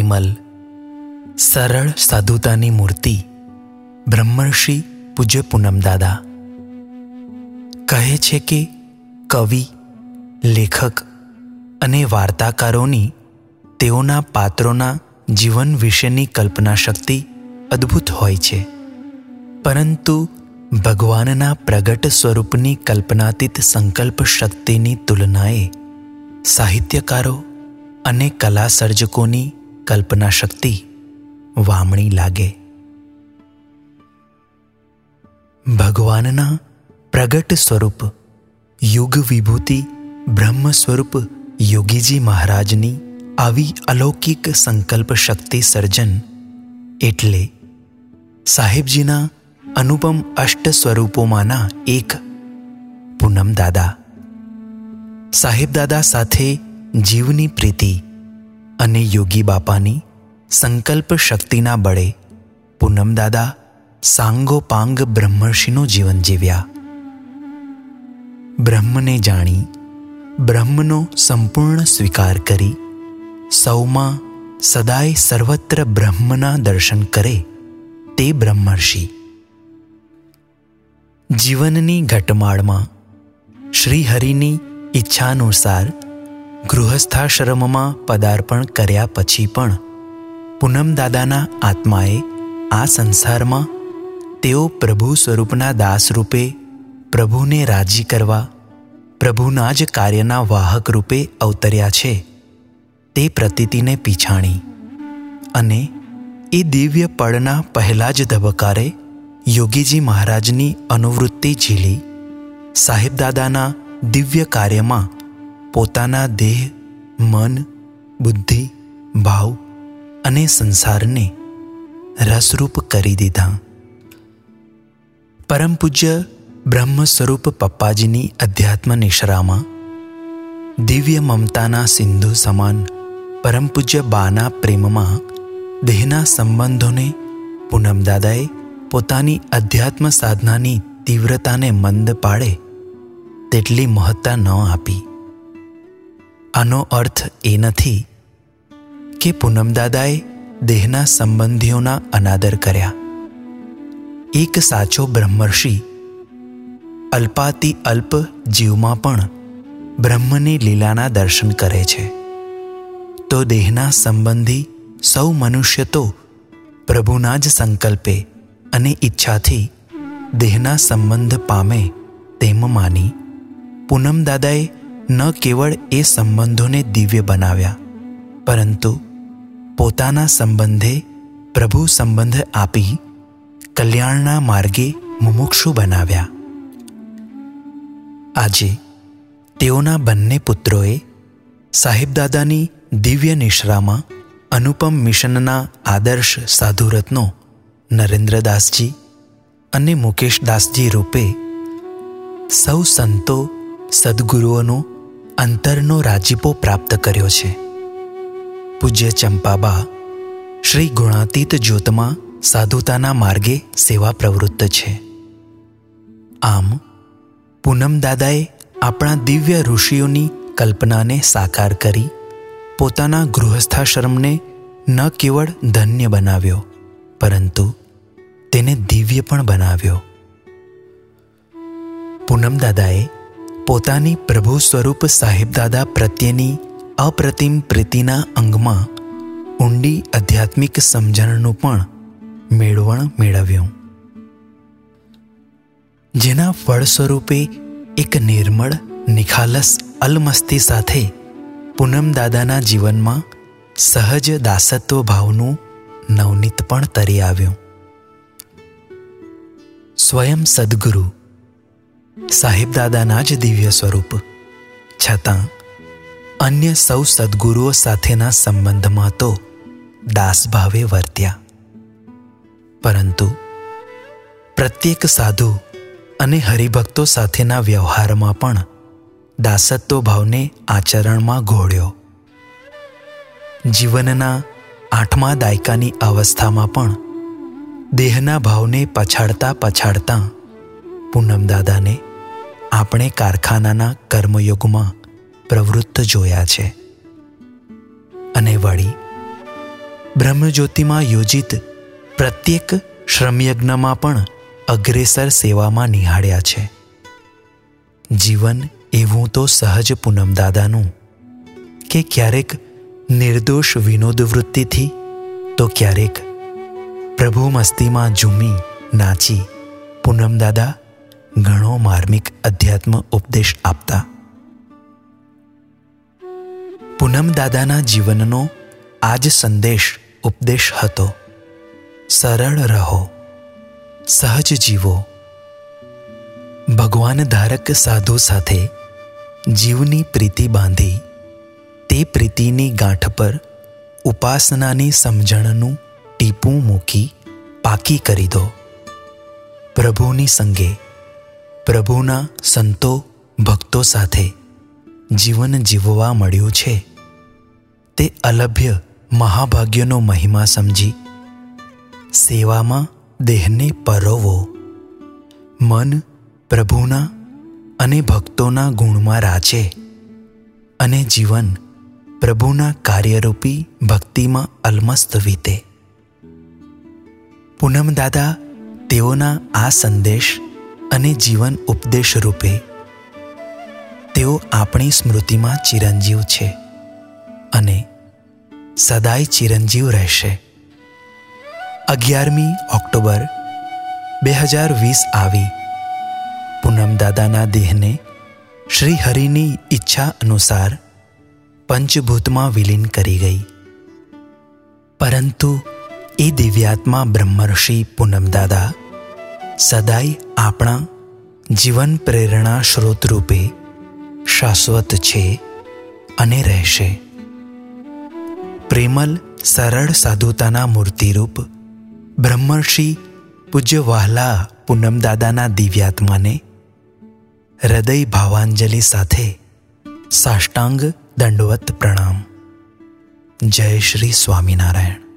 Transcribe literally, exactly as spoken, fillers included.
નિર્મલ સરળ સાધુતાની મૂર્તિ બ્રહ્મર્ષિ પૂજ્ય પૂનમદાદા કહે છે કે કવિ, લેખક અને વાર્તાકારોની તેઓના પાત્રોના જીવન વિશેની કલ્પના શક્તિ અદ્ભુત હોય છે, પરંતુ ભગવાનના પ્રગટ સ્વરૂપની કલ્પનાતીત સંકલ્પ શક્તિની તુલનાએ સાહિત્યકારો અને કલા સર્જકોની કલ્પના શક્તિ વામણી લાગે. ભગવાનના પ્રગટ સ્વરૂપ યુગ વિભૂતિ બ્રહ્મ સ્વરૂપ યોગીજી મહારાજની આવી અલૌકિક સંકલ્પ શક્તિ સર્જન એટલે સાહેબજીના અનુપમ અષ્ટ સ્વરૂપોમાંના એક પૂનમદાદા. સાહેબદાદા સાથે જીવની પ્રીતિ અને યોગી બાપાની સંકલ્પ શક્તિના બળે પૂનમદાદા સાંગોપાંગ બ્રહ્મર્ષિનું જીવન જીવ્યા. બ્રહ્મને જાણી બ્રહ્મનો સંપૂર્ણ સ્વીકાર કરી સૌમાં સદાય સર્વત્ર બ્રહ્મના દર્શન કરે તે બ્રહ્મર્ષિ. જીવનની ઘટમાળમાં શ્રીહરિની ઈચ્છાનુસાર ગૃહસ્થાશ્રમમાં પદાર્પણ કર્યા પછી પણ પૂનમદાદાના આત્માએ આ સંસારમાં તેઓ પ્રભુ સ્વરૂપના દાસ રૂપે પ્રભુને રાજી કરવા પ્રભુના જ કાર્યના વાહક રૂપે અવતર્યા છે તે પ્રતીતિને પીછાણી અને એ દિવ્ય પળના પહેલા જ ધબકારે યોગીજી મહારાજની અનુવૃત્તિ ઝીલી સાહેબદાદાના દિવ્ય કાર્યમાં પોતાના દેહ, મન, બુદ્ધિ, ભાવ અને સંસારને રસરૂપ કરી દીધા. પરમ પૂજ્ય બ્રહ્મ સ્વરૂપ પપ્પાજીની અધ્યાત્મ નિશ્રામાં દિવ્ય મમતાના સિંધુ સમાન પરમ પૂજ્ય બાના પ્રેમમાં દેહના સંબંધોને પૂનમદાદાએ પોતાની અધ્યાત્મ સાધનાની તીવ્રતાને મંદ પાડે તેટલી મહત્તા ન આપી. આનો અર્થ એ નથી કે પૂનમદાદાએ દેહના સંબંધીઓના અનાદર કર્યા. એક સાચો બ્રહ્મર્ષિ અલ્પાતિ અલ્પ જીવમાં પણ બ્રહ્મની લીલાના દર્શન કરે છે, તો દેહના સંબંધી સૌ મનુષ્ય તો પ્રભુના જ સંકલ્પે અને ઈચ્છાથી દેહના સંબંધ પામે તેમ માની પૂનમદાદાએ ન કેવળ એ સંબંધોને દિવ્ય બનાવ્યા, પરંતુ પોતાના સંબંધે પ્રભુ સંબંધ આપી કલ્યાણના માર્ગે મુમુક્ષુ બનાવ્યા. આજે તેઓના બંને પુત્રોએ સાહેબદાદાની દિવ્ય નિશ્રામાં અનુપમ મિશનના આદર્શ સાધુરત્નો નરેન્દ્રદાસજી અને મુકેશદાસજી રૂપે સૌ સંતો સદ્ગુરુઓનો અંતરનો રાજીપો પ્રાપ્ત કર્યો છે. પૂજ્ય ચંપાબા શ્રી ગુણાતીત જ્યોતમાં સાધુતાના માર્ગે સેવા પ્રવૃત્ત છે. આમ પૂનમદાદાએ આપણા દિવ્ય ઋષિઓની કલ્પનાને સાકાર કરી પોતાના ગૃહસ્થાશ્રમને ન કેવળ ધન્ય બનાવ્યો, પરંતુ તેને દિવ્ય પણ બનાવ્યો. પૂનમદાદાએ પોતાની પ્રભુ સ્વરૂપ સાહેબદાદા પ્રત્યેની અપ્રતિમ પ્રીતિના અંગમાં ઊંડી આધ્યાત્મિક સમજણનું પણ મેળવણ મેળવ્યું, જેના ફળ સ્વરૂપે એક નિર્મળ નિખાલસ અલમસ્તી સાથે પૂનમદાદાના જીવનમાં સહજ દાસત્વ ભાવનું નવનીત પણ તરી આવ્યું. સ્વયં સદ્ગુરુ સાહેબદાદાના જ દિવ્ય સ્વરૂપ છતાં અન્ય સૌ સદ્ગુરુઓ સાથેના સંબંધમાં તો દાસભાવે વર્ત્યા, પરંતુ પ્રત્યેક સાધુ અને હરિભક્તો સાથેના વ્યવહારમાં પણ દાસત્વ ભાવને આચરણમાં ઘોળ્યો. જીવનના આઠમા દાયકાની અવસ્થામાં પણ દેહના ભાવને પછાડતા પછાડતા પૂનમદાદાને આપણે કારખાનાના કર્મયોગમાં પ્રવૃત્ત જોયા છે. અને વળી બ્રહ્મજ્યોતિમાં યોજિત પ્રત્યેક શ્રમયજ્ઞમાં પણ અગ્રેસર સેવામાં નિહાળ્યા છે. જીવન એવું તો સહજ પૂનમદાદાનું કે ક્યારેક નિર્દોષ વિનોદવૃત્તિથી તો ક્યારેક પ્રભુ મસ્તીમાં ઝૂમી નાચી પૂનમદાદા ઘણો માર્મિક અધ્યાત્મ ઉપદેશ આપતા. પૂનમદાદાના જીવનનો આ જ સંદેશ ઉપદેશ હતો. સરળ રહો, સહજ જીવો. ભગવાન ધારક સાધુ સાથે જીવની પ્રીતિ બાંધી તે પ્રીતિની ગાંઠ પર ઉપાસનાની સમજણનું ટીપું મૂકી પાકી કરી દો. પ્રભુની સંગે પ્રભુના સંતો ભક્તો સાથે જીવન જીવવા મળ્યું છે તે અલભ્ય મહાભાગ્યનો મહિમા સમજી સેવામાં દેહને પરોવો. મન પ્રભુના અને ભક્તોના ગુણમાં રાચે અને જીવન પ્રભુના કાર્યરૂપી ભક્તિમાં અલમસ્ત વીતે. પૂનમદાદા તેઓના આ સંદેશ અને જીવન ઉપદેશ રૂપે તેઓ આપણી સ્મૃતિમાં ચિરંજીવ છે અને સદાય ચિરંજીવ રહેશે. અગિયારમી ઓક્ટોબર બે હજાર વીસ આવી પૂનમદાદાના દેહને શ્રી હરિની ઈચ્છા અનુસાર પંચભૂતમાં વિલીન કરી ગઈ. પરંતુ એ દિવ્યાત્મા બ્રહ્મર્ષિ પૂનમદાદા સદાય આપણા જીવન પ્રેરણા સ્ત્રોત રૂપે શાશ્વત છે અને રહેશે. પ્રેમલ સરળ સાધુતાના મૂર્તિરૂપ બ્રહ્મર્ષિ પૂજ્ય વહાલા પૂનમદાદાના દિવ્યાત્માને હૃદય ભાવાંજલિ સાથે સાષ્ટાંગ દંડવત પ્રણામ. જય શ્રી સ્વામિનારાયણ.